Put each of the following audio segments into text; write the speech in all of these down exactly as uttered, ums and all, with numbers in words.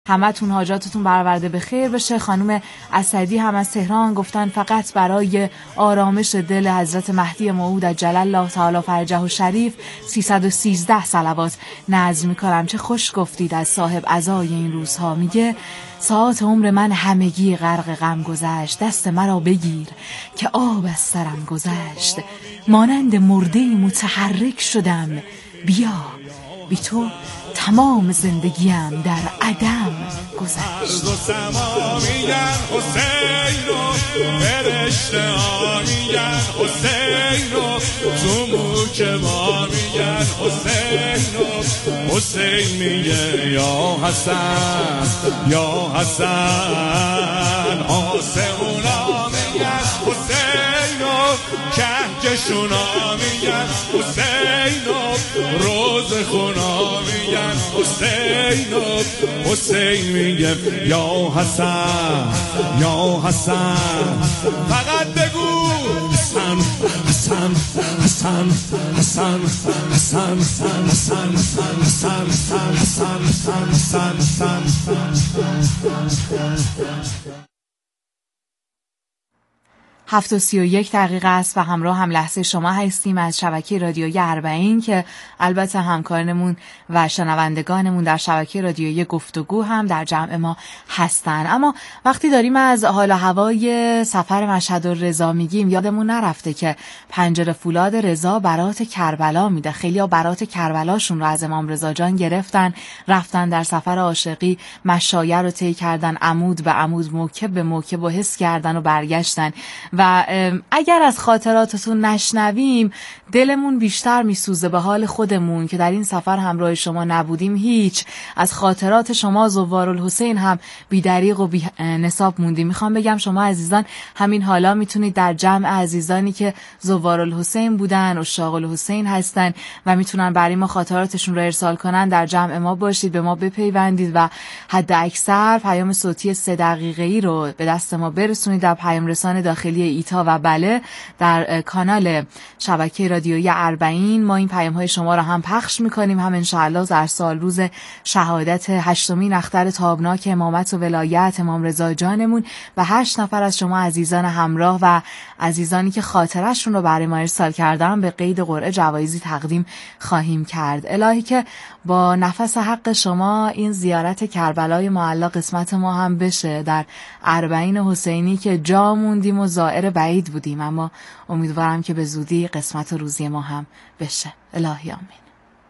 همتون حاجاتتون برآورده به خیر بشه. خانم اسدی هم از تهران گفتن فقط برای آرامش دل حضرت مهدی موعود عجل الله تعالی فرجه و شریف سیصد و سیزده صلوات نظم میکنم. چه خوش گفتید از صاحب عزای این روزها. میگه ساعات عمر من همگی غرق غم گذشت، دست مرا بگیر که آب از سرم گذشت، مانند مرده متحرک شدم، بیا بی تو تمام زندگیم در عدم گذشت. حسین و فرشته ها میگن حسین و تو موک ما میگن حسین و حسین میگه یا حسن یا حسن، آسمونا میگن حسین و کهکشونا میگن حسین و روز خونا میگن حسین و حسین میگه یا حسن یا حسن، فقط بگو حسن حسن حسن حسن حسن حسن حسن حسن حسن. هفت و سی و یک دقیقه است و همراه هم لحظه شما هستیم از شبکه رادیویی اربعین که البته همکارانمون و شنوندگانمون در شبکه رادیویی گفتگو هم در جمع ما هستن. اما وقتی داریم از حال و هوای سفر مشهد الرضا میگیم یادمون نرفته که پنجره فولاد رضا برات کربلا میده. خیلی‌ها برات کربلاشون رو از امام رضا جان گرفتن، رفتن در سفر عاشقی مشایع رو طی کردن، عمود به عمود موکب به موکب و حس کردن و برگشتن. و اگر از خاطراتتون نشنویم دلمون بیشتر میسوزه به حال خودمون که در این سفر همراه شما نبودیم. هیچ از خاطرات شما زوارالحسین هم بی دریغ و بی نصاب موندیم. میخوام بگم شما عزیزان همین حالا میتونید در جمع عزیزانی که زوارالحسین بودن، عشاق الحسین هستن و میتونن برای ما خاطراتشون رو ارسال کنن در جمع ما باشید، به ما بپیوندید و حد اکثر پیام صوتی سه دقیقه‌ای رو به دست ما برسونید در پیام رسان داخلی ایتا و بله در کانال شبکه رادیویی اربعین. ما این پیام های شما رو هم پخش میکنیم، هم انشاءالله در سال روز شهادت هشتمین اختر تابناک امامت و ولایت امام رضا جانمون و هشت نفر از شما عزیزان همراه و عزیزانی که خاطرشون رو برای ما ارسال کردن به قید قرعه جوایزی تقدیم خواهیم کرد. الهی که با نفس حق شما این زیارت کربلای معلا قسمت ما هم بشه در اربعین حسینی که جا موندیم و زائر بعید بودیم، اما امیدوارم که به زودی قسمت و روزی ما هم بشه. الهی آمین.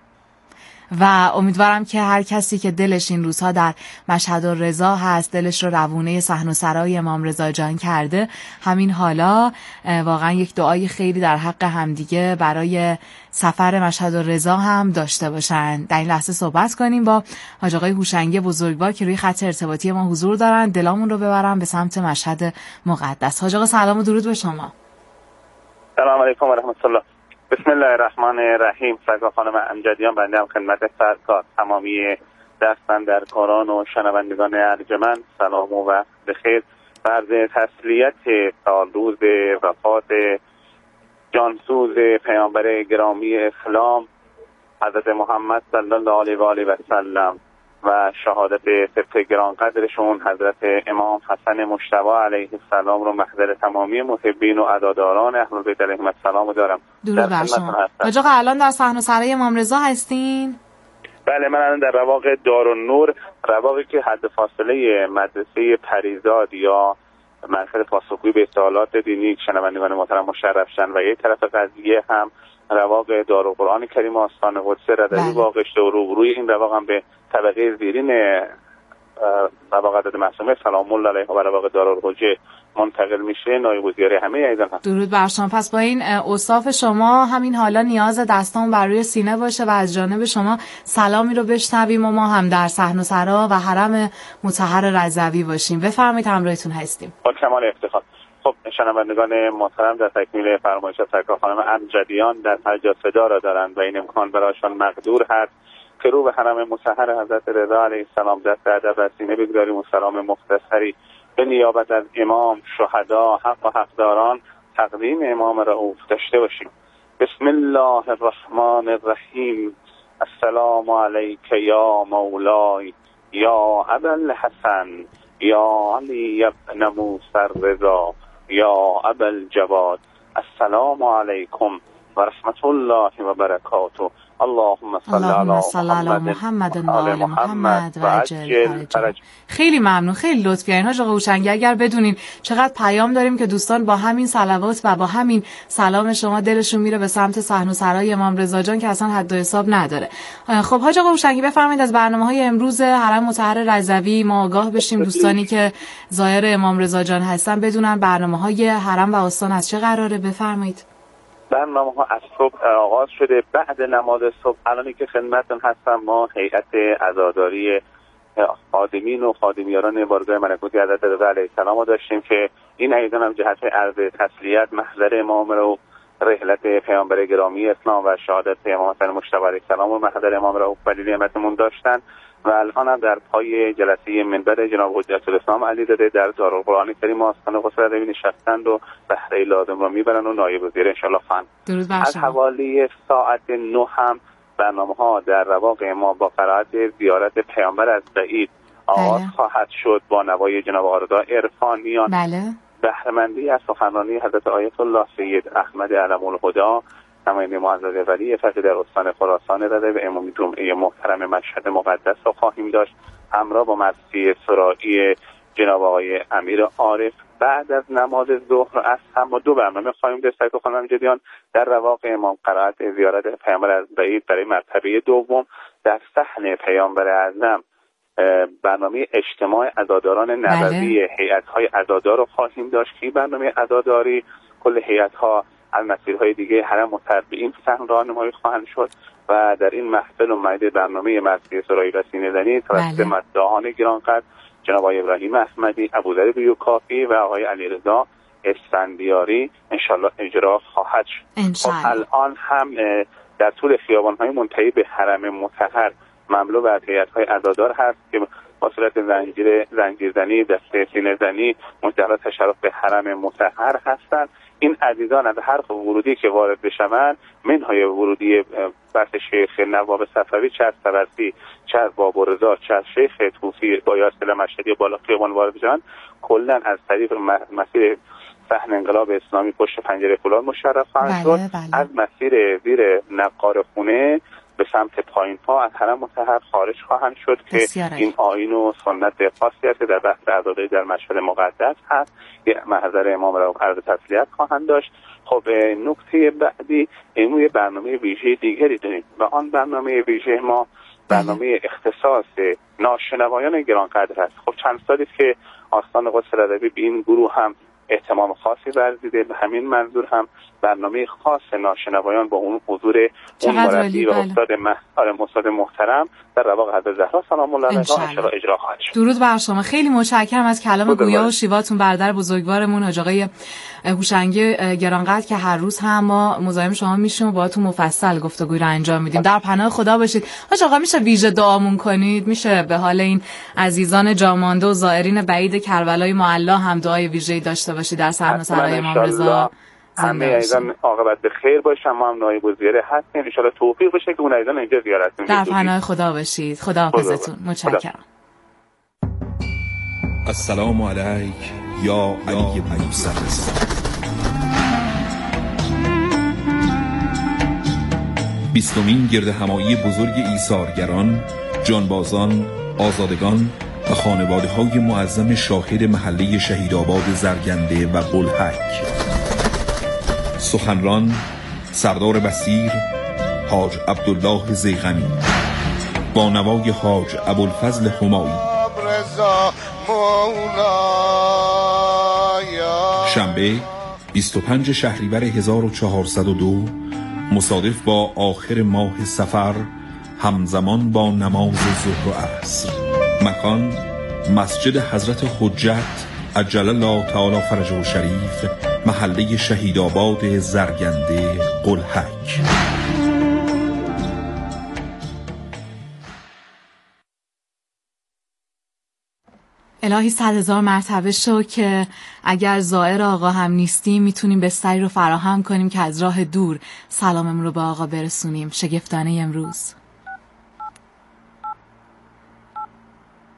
و امیدوارم که هر کسی که دلش این روزها در مشهد الرضا هست، دلش رو روونه صحن و سرای امام رضا جان کرده، همین حالا واقعا یک دعای خیلی در حق همدیگه برای سفر مشهد الرضا هم داشته باشن. در این لحظه صحبت کنیم با حاج آقای هوشنگی بزرگوار که روی خط ارتباطی ما حضور دارن، دلامون رو ببرن به سمت مشهد مقدس. حاج آقا سلام و درود به شما. سلام علیکم و رحمت الله. بسم الله الرحمن الرحیم. سرکار خانم امجدیان، بنده هم خدمت سرکار، تمامی دستاندرکاران و شنوندگان ارجمند سلام و بخیر و عرض تسلیت سال روز وفات جانسوز پیامبر گرامی اسلام حضرت محمد صلی الله علیه و آله و سلم و شهادت سبت گرانقدرشون حضرت امام حسن مجتبی علیه السلام رو محضر تمامی محبین و عزاداران اهل بیت علیهم السلام رو دارم. درود بر شما. حاج آقا الان در صحن و سرای امام رضا هستین؟ بله، من الان در رواق دارالنور، رواقی که حد فاصله مدرسه پریزاد یا مرکز پاسخگویی به سوالات دینی شنوندگان محترم مشرف شن و یک طرف قضیه هم رواق دارالقرآن کریم آستان قدس رضوی واقع شده و روبروی این رواق هم به طبقه زیرین رواق حضرت معصومه سلام الله علیها و رواق دارالحجه منتقل میشه. نایب وزیر همه ایزان هست. درود بر شما. پس با این اوصاف شما همین حالا نیاز دستان بر روی سینه باشه و از جانب شما سلامی رو بشنویم و ما هم در صحن و سرا و حرم مطهر رضوی باشیم. بفرمایید، همراهتون هستیم. با کمال افتخار. خب شنوندگان محترم، در تکمیل فرمایش سرکار خانم امجدیان در هر صدا را دارند و این امکان برایشان مقدور هست که رو به حرم مطهر حضرت رضا علیه السلام دست ادب و سینه بگذاریم و سلام مختصری به نیابت از امام، شهدا، حق و حقداران تقدیم امام رؤوف داشته باشیم. بسم الله الرحمن الرحیم. السلام علیک یا مولای یا ابوالحسن یا علی ابن موسی الرضا یا ابوالجواد السلام علیکم و رحمت الله و برکاته. اللهم صل علی محمد و آل محمد و عجل فرج. خیلی ممنون، خیلی لطف کردین حاج آقا هوشنگی. اگر بدونین چقدر پیام داریم که دوستان با همین صلوات و با همین سلام شما دلشون میره به سمت صحن و سرای امام رضا جان که اصلا حد و حساب نداره. خب حاج آقا هوشنگی بفرمایید از برنامه‌های امروز حرم مطهر رضوی ما آگاه بشیم، دوستانی که زائر امام رضا جان هستن بدونن برنامه‌های حرم و آستان از چه قراره. بفرمایید. برنامه ها از صبح آغاز شده. بعد نماز صبح الانی که خدمتتون هستم ما هیئت عزاداری خادمین و خادمیاران بارگاه ملکوتی حضرت رضا علیه السلام رو داشتیم که این ایضا هم جهت عرض تسلیت محضر امام رو رحلت پیامبر گرامی اسلام و شهادت امام حسین مجتبی علیه السلام و محضر امام رو ولی نعمتمون داشتن و الان هم در پای جلسه منبر جناب حجت الاسلام علیزاده در دارالقرآن کریم آستان قصر رضوی نشستند و بهره لازم را میبرن و نایب وزیر انشالله فن. از حوالی ساعت نه هم برنامه ها در رواق ما با قرائت زیارت پیامبر از بعید آغاز خواهد شد با نوای جناب آردا عرفانیان. بله. بهره‌مندی از سخنرانی حضرت آیت الله سید احمد علم الهدی نماینده معزز ولی فتح در استان خراسان رضوی و امامی جمعه محترم مشهد مقدس را خواهیم داشت همراه با مجلس سرایی جناب آقای امیر عارف. بعد از نماز ظهر اصر هم با دو برنامه خواهیم داشت که خانم جدیان در رواق امام قرائت زیارت پیامبر از بعید برای مرتبه دوم، در صحن پیامبر اعظم برنامه اجتماع عزاداران نبوی هیئت‌های عزادار رو خواهیم داشت که برنامه عزاداری کل هیئت‌ها از مسیرهای دیگه حرم مطهر به این سحن راهنمایی خواهند شد و در این محفل و مجلس برنامه مجلس سرایی و سینه زنی توسط مداحان گرانقدر جناب آقای ابراهیم احمدی، ابوذر بیوکافی و آقای علیرضا اسفندیاری انشالله اجرا خواهد شد. خب الان هم در طول خیابان‌های منتهی به حرم مطهر مملو به هیئت‌های عزادار هست که با صورت زنجیر زنجیرزنی، دسته سینه زنی مجددا تشرف به حرم مطهر هستند. این عزیزان از هر ورودی که وارد بشوند منهای ورودی بحث شیخ نواب صفوی، چه از طبرسی، چه از بابرضا، چه از شیخ طوفی با یاسر مشهدی بالا خیابان وارد بشوند کلا از طریق مسیر صحن انقلاب اسلامی پشت پنجره فولاد مشرف خواهند شد. از مسیر زیر نقار خونه به سمت پایین پا از حرم مطهر خارج خواهند شد که این آیین و سنت خاصی است که در بحث عزاداری در مشهد مقدس هست. یه محضر امام را عرض تسلیت خواهند داشت. خب نکته بعدی امروز برنامه ویژه دیگری داریم و آن برنامه ویژه ما برنامه اختصاص ناشنوایان گرانقدر است. خب چند سالی که آستان قدس رضوی به این گروه هم اهتمام خاصی ورزیده، به همین منظور هم برنامه خاص ناشنوایان با اون حضور اون مربی و استاد استاد محترم در رواق حضرت زهرا سلام الله علیها انشاءالله اجرا خواهد شد. درود بر شما. خیلی متشکرم از کلام گویا و شیواتون برادر بزرگوارمون حاج آقای هوشنگی گرانقدر که هر روز هم ما مزاحم شما میشیم و باهاتون مفصل گفتگوی رو انجام میدیم. در پناه خدا باشید. حاج آقا میشه ویژه دعامون کنید؟ میشه به حال این عزیزان جامانده و زائرین بعید کربلای معلا هم دعای ویژه‌ای داشته باشید در صحن سرای امام رضا؟ همه ایزان عاقبت به خیر باشه. ما هم نایب وزیر هستیم ان شاءالله توفیق بشه که اون ایزان اینجا زیارت کنیم. در پناه خدا باشید. خداحافظتون. متشکرم. السلام علیک یا علی بن موسی. بیستمین گرد همایی بزرگ ایثارگران، جانبازان، آزادگان و خانواده های معظم شاهد محله شهیدآباد زرگنده و بلحک. سخنران سردار بصیر حاج عبدالله زیغمی با نوای حاج ابوالفضل همایی. شنبه بیست و پنج شهریور هزار و چهارصد و دو مصادف با آخر ماه صفر همزمان با نماز ظهر و عصر. مکان مسجد حضرت حجت عجل الله تعالی فرجه شریف، محله شهیدآباد زرگنده قلحک. الهی صد هزار مرتبه شو که اگر زائر آقا هم نیستیم میتونیم بستری رو فراهم کنیم که از راه دور سلاممون رو به آقا برسونیم. شگفتانه امروز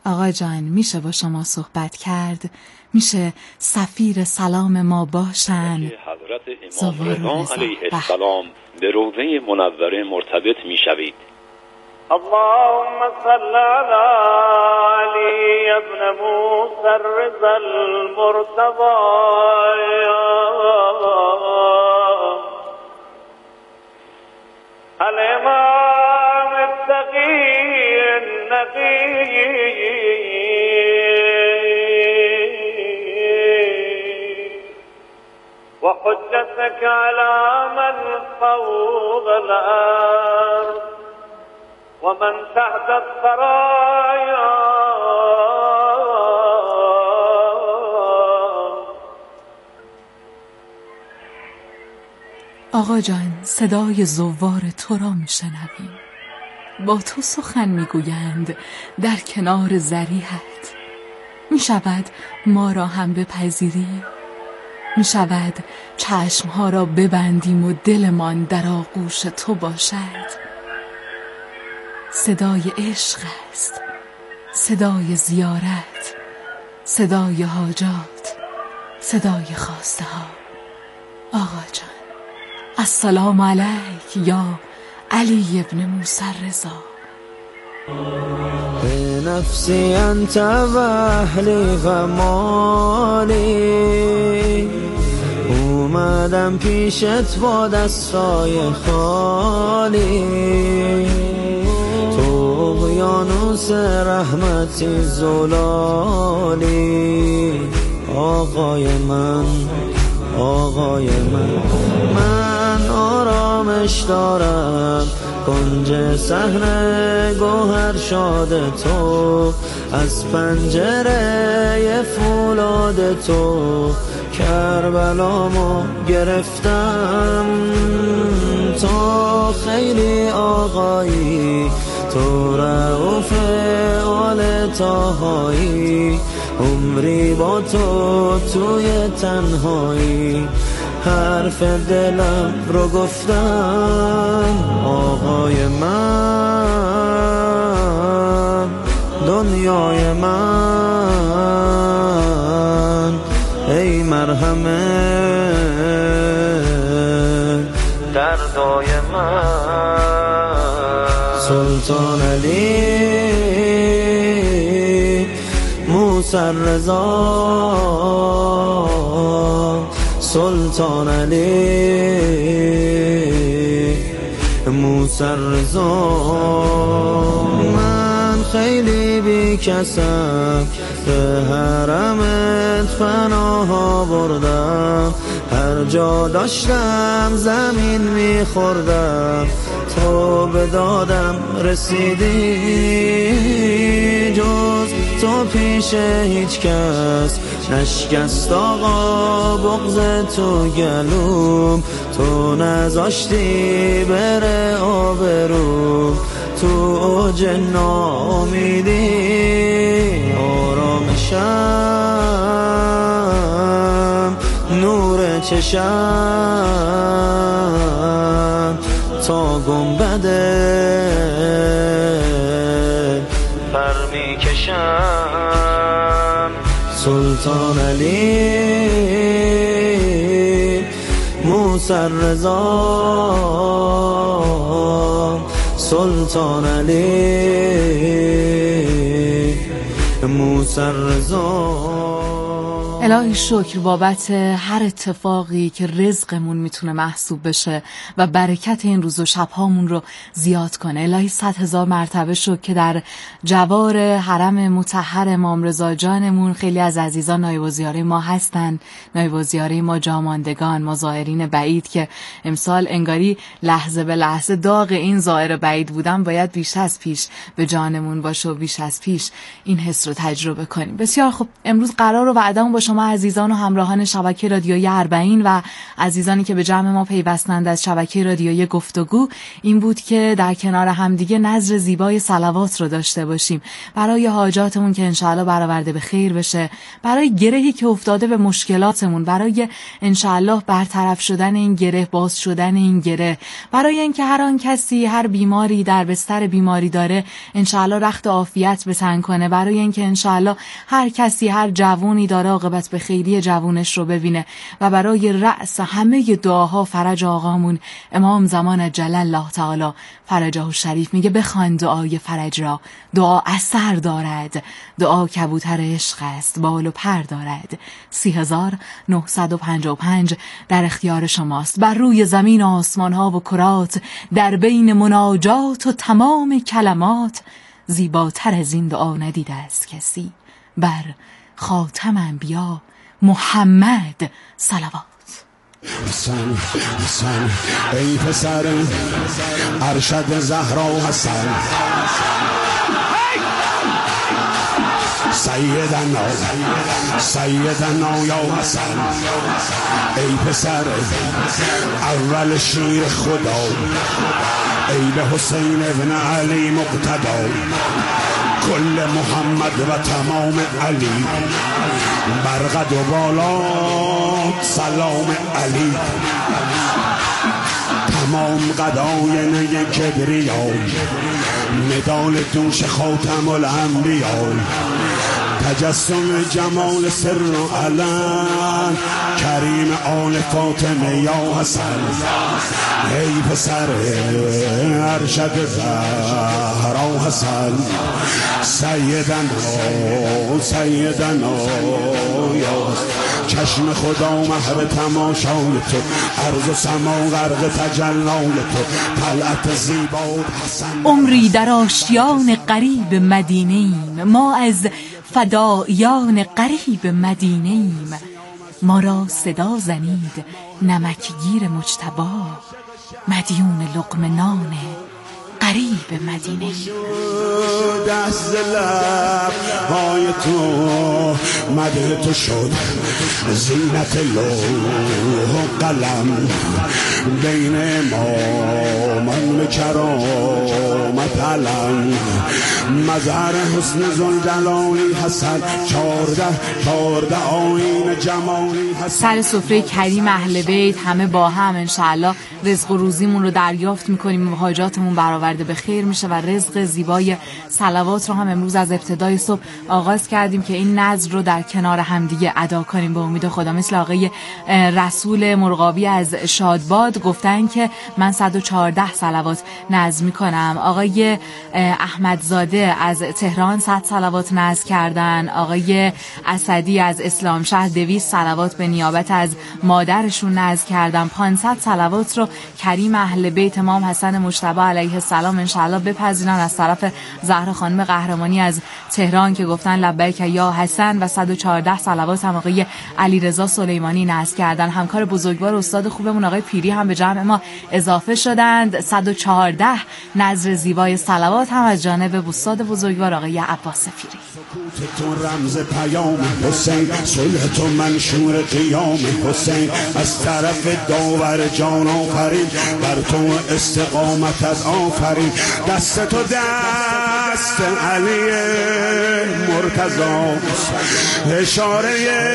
آقا جان میشه با شما صحبت کرد؟ میشه سفیر سلام ما باشن؟ حضرت امام رضا علیه السلام به روضه منوره مرتبط میشوید. اللهم صل على علی ابن موسی الرضا المرتضى الامام التقی النقی وحجتك على من فوق الأرض ومن تحت الثرايا آقا جان صدای زوار تو را میشنویم، با تو سخن میگویند در کنار ذریحت. میشود ما را هم بپذیری؟ میشود چشمها را ببندیم و دلمان در آغوش تو باشد؟ صدای عشق است، صدای زیارت، صدای حاجات، صدای خواسته ها. آقا جان السلام علیک یا علی ابن موسی الرضا. به نفسی انت و اهلی و مالی، اومدم پیشت با دستای خالی، تو اقیانوس رحمتی زلالی. آقای من آقای من من آرامش دارم کنج صحنه گوهر شاد تو، از پنجره فولاد تو کربلامو گرفتم. تو خیلی آقایی، تو رؤوف آل طاهایی، عمری با تو توی تنهایی حرف دلم رو گفتم. آقای من دنیای من، ای مرهمه دردای من. سلطان علی موسی الرضا، سلطان علی موسی الرضا. من خیلی بی کسم، به حرمت پناه بردم، هر جا داشتم زمین میخوردم، تو به دادم رسیدی. جز تو پیش هیچ کس نشکست آقا بغض تو گلوم، تو نذاشتی بره آبروم، تو اوج ناامیدی آرامشم، نور چشم تا گنبده پر میکشم. سلطان علی موسی الرضا، سلطان علی موسی الرضا. الهی شکر بابت هر اتفاقی که رزقمون میتونه محسوب بشه و برکت این روز و شبهامون رو زیاد کنه. الهی صد هزار مرتبه شکر که در جوار حرم مطهر امام رضا جانمون خیلی از عزیزان نایب الزیاره ما هستن، نایب الزیاره ما جاماندگان، ما زائرین بعید که امسال انگاری لحظه به لحظه داغ این زائر بعید بودن باید بیش از پیش به جانمون باشه و بیش از پیش این حس رو تجربه کنیم. بسیار خب، امروز قرار و وعده‌مون با شما شما عزیزان و همراهان شبکه رادیویی اربعین و عزیزانی که به جمع ما پیوستند از شبکه رادیویی گفتگو این بود که در کنار همدیگه نظر زیبای صلوات رو داشته باشیم برای حاجاتمون که انشاءالله برآورده به خیر بشه، برای گرهی که افتاده به مشکلاتمون، برای انشاءالله برطرف شدن این گره، باز شدن این گره، برای اینکه هر آن کسی هر بیماری در بستر بیماری داره انشاءالله رخت عافیت به تن کنه، برای اینکه انشاءالله هر کسی هر جوونی داره عاقبت به خیری جوونش رو ببینه و برای رأس همه دعاها فرج آقامون امام زمان عجل الله تعالی فرجه شریف میگه بخوان دعای فرج را، دعا اثر دارد، دعا کبوتر عشق است، بال و پر دارد. سی هزار نهصد و پنجاه و پنج در اختیار شماست. بر روی زمین آسمان ها و کرات، در بین مناجات و تمام کلمات، زیباتر از این دعا ندیده است کسی. بر خاتم انبیا محمد صلوات. حسن حسن ای پسر ارشد زهرا حسن، سیدنا سیدنا یا حسن، ای پسر اول شیر خدا، ای به حسین ابن علی مقتدا، کل محمد و تمام علی، برقد و بالات سلام علی، تمام قدای نگ کبریا، مدال دوش خاتم الانبیا، تجسم جمال سر و علن، کریم آل فاطمه یا حسن، ای پسر ارشد زهرا حسن، سیدنا سیدنا یا چشم خدا محو تماشای تو، ارض و سما غرق تجلال تو، طلعت زیبا حسن. عمری در آشیان غریب مدینه ایم، ما از فدایان غریب مدینه ایم، ما را صدا زنید نمکگیر مجتبی، مدیون لقمه نان غریب مدینه. دست لب های تو مده تو شد زینت لوح و قلم، بین ما من کرامت علم، مظهر حسن زلجلالی حسن، چارده چارده آیین جمالی حسن. سر سفره کریم اهل بیت همه با هم انشاءالله رزق و روزیمون رو دریافت میکنیم و حاجاتمون برآورده به خیر میشه و رزق زیبای صلوات رو هم امروز از ابتدای صبح آغاز کردیم که این نذر رو در کنار همدیگه ادا کنیم به امید خدا. مثل آقای رسول مرغابی از شادباد گفتن که من صد و چهارده صلوات نذر میکنم. آقای احمدزاده از تهران صد صلوات نذر کردن. آقای اسدی از اسلام شهر دویست صلوات به نیابت از مادرشون نذر کردن. پانصد صلوات رو کریم اهل بیت امام حسن مجتبی علیه السلام انشاءالله بپذیرن از طرف زهرا خانم قهرمانی از تهران که گفتن لبیک یا حسن و صد و چهارده صلوات هم آقای علیرضا سلیمانی نذر کردن. همکار بزرگوار استاد خوبمون آقای پیری هم به جمع ما اضافه شدند. صد و چهارده نذر زیبای صلوات هم از جانب استاد بزرگوار آقای عباس پیری. تو رمز پیام حسین، صلح تو منشور قیام حسین، از طرف داور جان آفرین، بر تو استقامت از آفرین، دست تو دست علی مرتضی، اشاره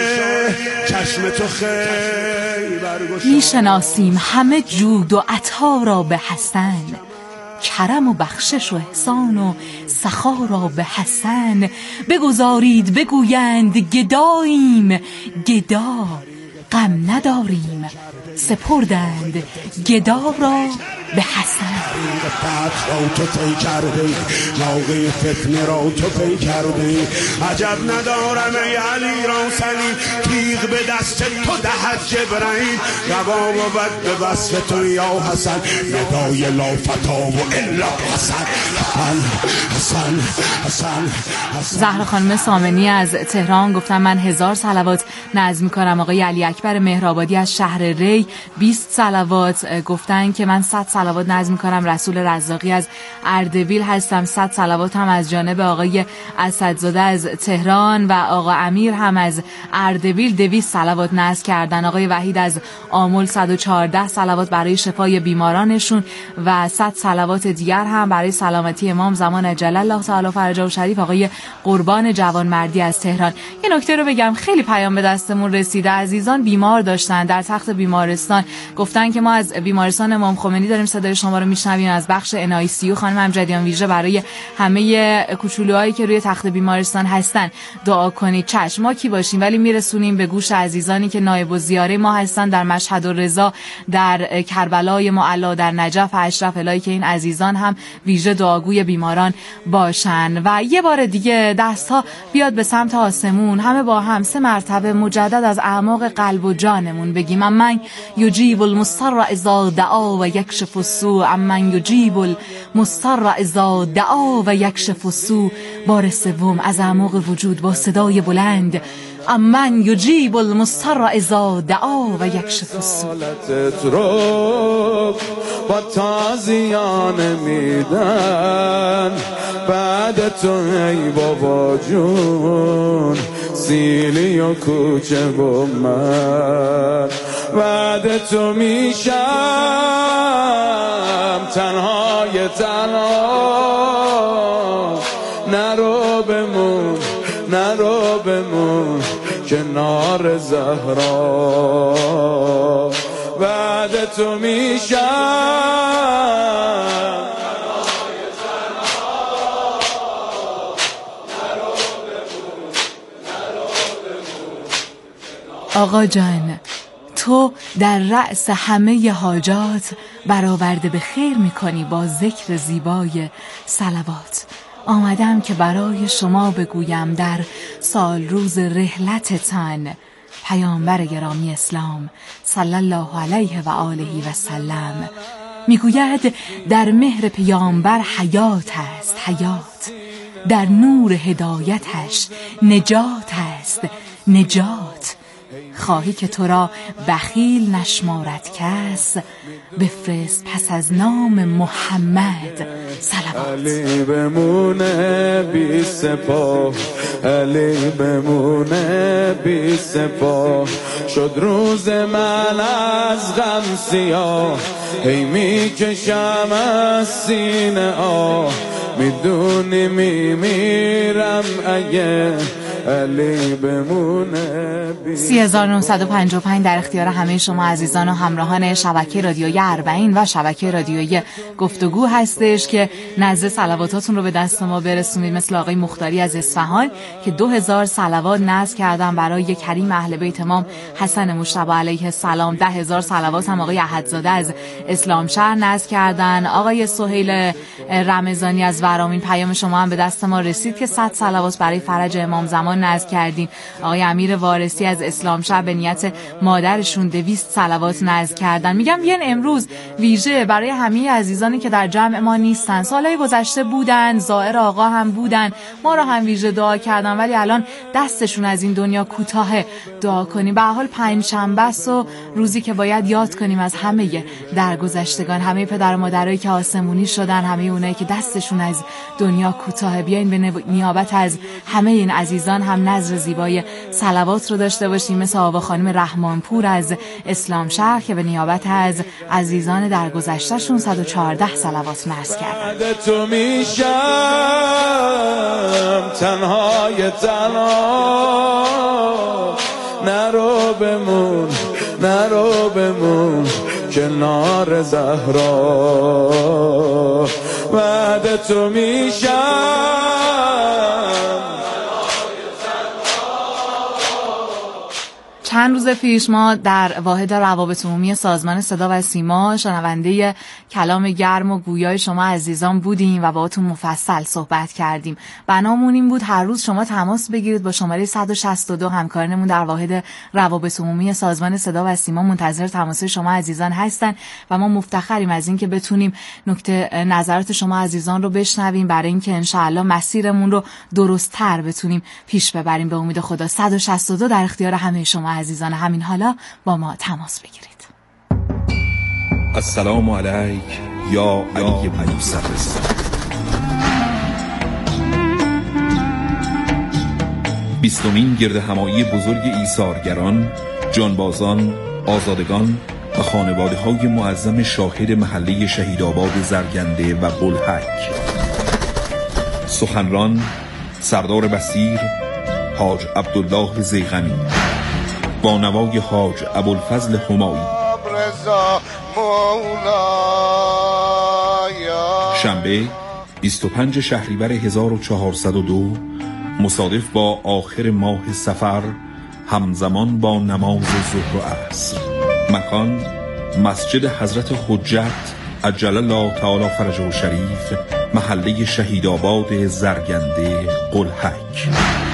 چشم تو خیبر گشا. میشناسیم همه جود و عطا را به حسن، کرم و بخشش و احسان و سخا را به حسن، بگذارید بگویند گداییم، گدا غم نداریم، سپردند گدا را به حسن. فتح را تو طی کرده، موقع فتنه را تو پی کرده، عجب ندارم ای علی را سلیم، تیغ به دست تو دهد جبرائیل، روا و بد به وصف تو یا حسن، ندای لا فتا و الا حسن حسن حسن حسن. زهرا خانم سامنی از تهران گفتن من هزار صلوات نظم میکنم. آقای علی اکبر مهرآبادی از شهر ری وی بیست صلوات گفتن که من صد صلوات نظم میکنم. رسول رزاقی از اردبیل هستم، صد صلوات هم از جانب آقای اسدزاده از تهران و آقا امیر هم از اردبیل دویست صلوات نظم کردن. آقای وحید از آمل صد و چهارده صلوات برای شفای بیمارانشون و صد صلوات دیگر هم برای سلامتی امام زمان اجل الله تعالی فرجه و شریف آقای قربان جوانمردی از تهران. یه نکته رو بگم، خیلی پیام به دستمون رسیده، عزیزان بیمار داشتن در تخت بیمارستان، گفتن که ما از بیمارستان امام خمینی داریم صدای شما رو میشنویم، از بخش ان آی سی یو. خانم امجدیان ویژه برای همه کوچولوهایی که روی تخت بیمارستان هستن دعا کنید. چشم، ما کی باشیم ولی میرسونیم به گوش عزیزانی که نایب الزیاره ما هستن در مشهد و رضا، در کربلای معلا، در نجف اشرف، الهی که این عزیزان هم ویژه دعاگوی بیماران باشن. و یه بار دیگه دست ها بیاد به سمت آسمون، همه با هم سه مرتبه مجدد از اعماق قلب و جانمون بگیم من یجیب المضطر اذا دعا و یکشف السوء، من یجیب المضطر اذا دعا و یکشف السوء. بار سوم از اعماق وجود با صدای بلند، من یجیب المضطر اذا دعا و یکشف السوء. با تازیان میدن بعد تو ای بابا جون، سیلی و کوچه و من بعد تو میشم تنهای تنها. نرو بمون نرو بمون کنار زهرا، بعد تو میشم. آقا جان، تو در رأس همه حاجات برآورده به خیر میکنی با ذکر زیبای صلوات. آمدم که برای شما بگویم در سال روز رحلتتان پیامبر گرامی اسلام صلی الله علیه و آله و سلم میگوید در مهر پیامبر حیات است، حیات در نور هدایتش نجات است، نجات. خواهی که تو را بخیل نشمارد کس، بفرست پس از نام محمد صلوات. علی بمونه بی سپاه، علی بمونه بی سپاه. شد روز من از غم سیاه، ای میکشم از سینه آه. میدونی میمیرم اگه علی بمونه. سی هزار و نهصد و پنجاه و پنج در اختیار همه شما عزیزان و همراهان شبکه رادیویی اربعین و شبکه رادیویی گفتگو هستش که نزد صلواتاتون رو به دست ما برسونید، مثل آقای مختاری از اصفهان که دو هزار صلوات نذر کردن برای کریم اهل بیت امام حسن مجتبی علیه السلام. ده هزار صلوات هم آقای احدزاده از اسلام شهر نذر کردن. آقای سهیل رمضانی از ورامین پیام شما هم به دست ما رسید که صد صلوات برای فرج امام زمان نذر کردین. آقای امیر وارثی از اسلام شهر به نیت مادرشون دویست صلوات نذر کردن. میگم بیان امروز ویژه برای همه عزیزانی که در جمع ما نیستن، سالهای گذشته بودن، زائر آقا هم بودن، ما رو هم ویژه دعا کردن، ولی الان دستشون از این دنیا کوتاهه. دعا کنیم. به هر حال پنجشنبه است و روزی که باید یاد کنیم از همه درگذشتگان، همه پدر و مادرایی که آسمونی شدن، همه اونایی که دستشون از دنیا کوتاهه. بیاین به نیابت از همه این عزیزان هم نذر زیبای صلوات رو داشته باشیم، مثل آقا خانم رحمانپور از اسلام شهر که به نیابت از عزیزان درگذشتهشون صد و چهارده صلوات نذر کردن. بعد تو میشم تنهای تنها. نرو بمون نرو بمون کنار زهرا، بعد تو میشم. چند روز پیش ما در واحد روابط عمومی سازمان صدا و سیما شنونده کلام گرم و گویای شما عزیزان بودیم و باهاتون مفصل صحبت کردیم. بنامون این بود هر روز شما تماس بگیرید با شماره صد و شصت و دو. همکارانمون در واحد روابط عمومی سازمان صدا و سیما منتظر تماس شما عزیزان هستن و ما مفتخریم از اینکه بتونیم نکته نظرات شما عزیزان رو بشنویم، برای اینکه ان شاء الله مسیرمون رو درست‌تر بتونیم پیش ببریم. به امید خدا صد و شصت و دو در اختیار همه شما عزیزان. همین حالا با ما تماس بگیرید. السلام علیک یا علی بن یوسف. بیستمین گرد همایی بزرگ ایثارگران، جانبازان، آزادگان و خانواده های معظم شاهد محله شهیدآباد زرگنده و بلحک. سخنران سردار بصیر حاج عبدالله ضیغمی، با نوای حاج ابوالفضل همایی. شنبه بیست و پنج شهریور هزار و چهارصد و دو مصادف با آخر ماه صفر، همزمان با نماز ظهر و عصر. مکان مسجد حضرت حجت عجل الله تعالی فرجه شریف، محله شهیدآباد زرگنده قلحک.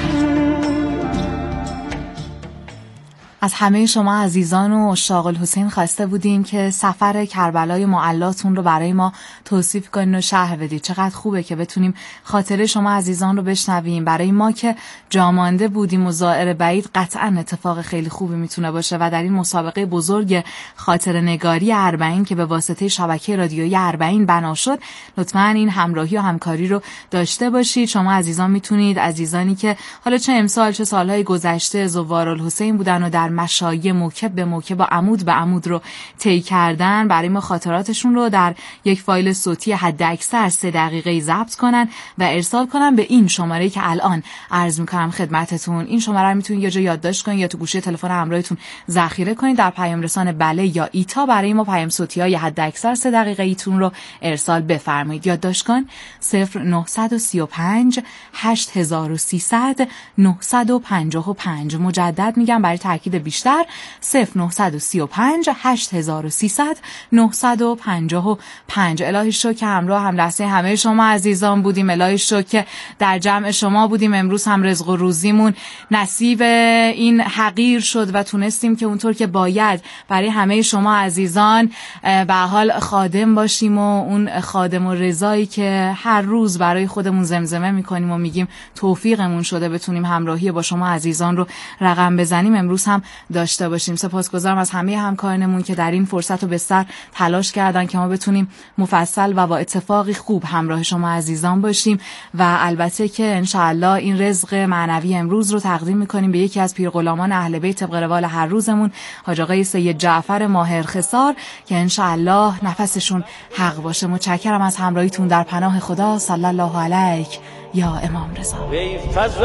از همه شما عزیزان و عشاق الحسین خواسته بودیم که سفر کربلای معلاتون رو برای ما توصیف کنین و شرح بدید. چقدر خوبه که بتونیم خاطره شما عزیزان رو بشنویم. برای ما که جامانده بودیم و زائر بعید قطعا اتفاق خیلی خوبی میتونه باشه و در این مسابقه بزرگ خاطره نگاری اربعین که به واسطه شبکه رادیویی اربعین بنا شد، لطفاً این همراهی و همکاری رو داشته باشید. شما عزیزان میتونید، عزیزانی که حالا چه امسال چه سالهای گذشته زوار الحسین بودن و در مشایع موکب به موکب و عمود به عمود رو طی کردن، برای ما خاطراتشون رو در یک فایل صوتی حد اکثر سه دقیقه ضبط کنن و ارسال کنن به این شماره که الان عرض میکنم خدمتتون. این شماره رو میتونید یه جا یادداشت کنید یا تو گوشی تلفن همراهتون ذخیره کنید. در پیام رسان بله یا ایتا برای ما پیام صوتی های حد اکثر سه دقیقه ایتون رو ارسال بفرمایید. یادداشت کن صفر نه سه پنج هشت هزار و سیصد نهصد و پنجاه و پنج. مجدد میگم برای تاکید بیشتر صفر نه سه پنج هشت هزار و سیصد نهصد و پنجاه و پنج. الهی شکر که همراه هم لحظه همه شما عزیزان بودیم. الهی شکر که در جمع شما بودیم. امروز هم رزق و روزیمون نصیب این حقیر شد و تونستیم که اونطور که باید برای همه شما عزیزان به حال خادم باشیم و اون خادم و رضایی که هر روز برای خودمون زمزمه میکنیم و میگیم توفیقمون شده بتونیم همراهی با شما عزیزان رو رقم بزنیم، امروز هم داشته باشیم. سپاسگزارم از همه همکارانمون که در این فرصت و بستر تلاش کردن که ما بتونیم مفصل و با اتفاقی خوب همراه شما عزیزان باشیم و البته که انشاءالله این رزق معنوی امروز رو تقدیم میکنیم به یکی از پیرغلامان اهل بیت طبق روال هر روزمون، حاج آقای سید جعفر ماهر خسار، که انشاءالله نفسشون حق باشه. متشکرم از همراهیتون. در پناه خدا. صلی الله علیک یا امام رضا. ای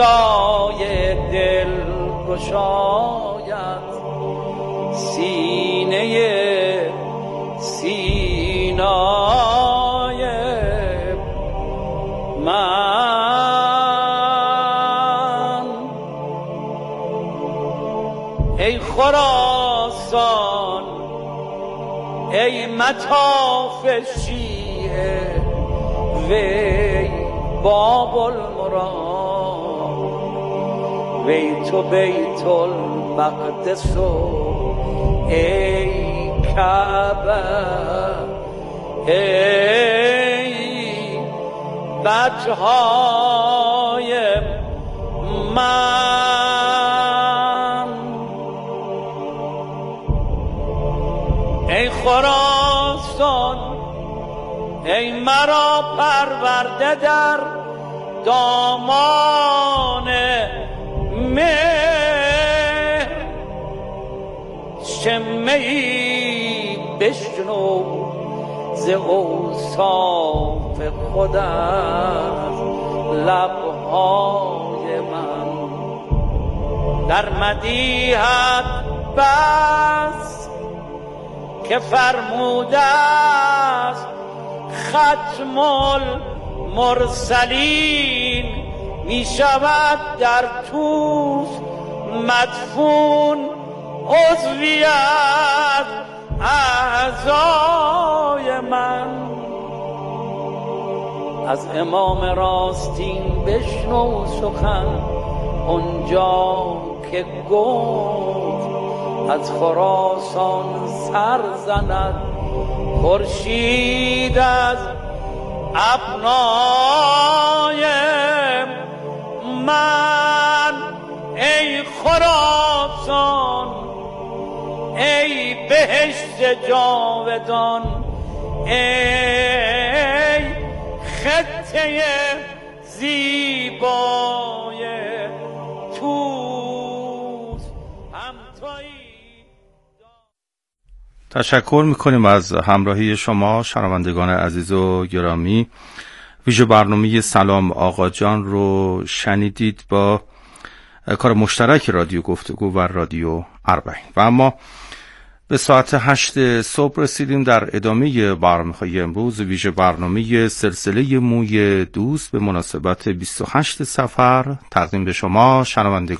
فضای دل گشاید سینه سینای من، ای خراسان ای مطاف شیعه وی باب المراد، وی تو بیت المقدس ای کعبه، ای بچهای من، ای خراسان ای مرا پرورده در دامان مهر، شمه ای بشنو ز اوصاف خود از لبهای من، در مدیحت بس که فرموده است ختم المرسلین، می شود در توف مدفون عضوی از اعضای من، از امام راستین بشنو سخن اونجا که گفت از خراسان سر زند خورشید از ابنای من، ای خراسان ای بهشت جاودان، ای خطه زیبای توس همتایی. تشکر میکنیم از همراهی شما شنوندگان عزیز و گرامی. ویژه برنامه سلام آقا جان رو شنیدید با کار مشترک رادیو گفتگو و رادیو اربعین. و اما به ساعت هشت صبح رسیدیم. در ادامه برنامه‌های امروز ویژه برنامه سلسله موی دوست به مناسبت بیست و هشت صفر تقدیم به شما شنوندگان